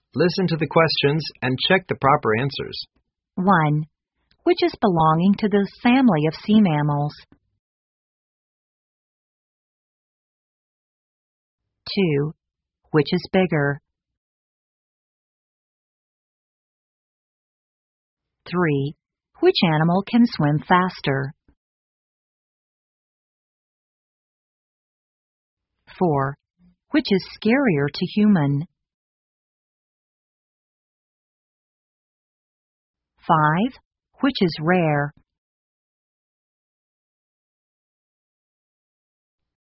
Listen to the questions and check the proper answers. 1. Which is belonging to the family of sea mammals? 2. Which is bigger? 3. Which animal can swim faster? 4. Which is scarier to human? 5. Which is rare?